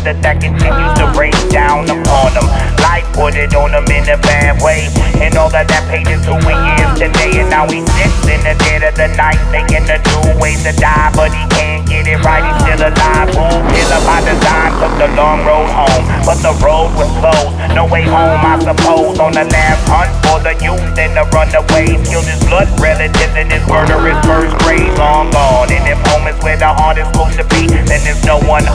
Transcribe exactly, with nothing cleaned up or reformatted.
monster that continues to rain down upon them. Life put it on him in a bad way, and all of that pain is who he is today. And now he sits in the dead of the night, thinking of new ways to die, but he can't get it right, he's still alive. Ooh, killer by design, took the long road home, but the road was closed, no way home I suppose. On the last hunt for the youth and the runaways, killed his blood relatives in his murderous first grade. Long gone, in them moments where the heart is supposed to be, then there's no one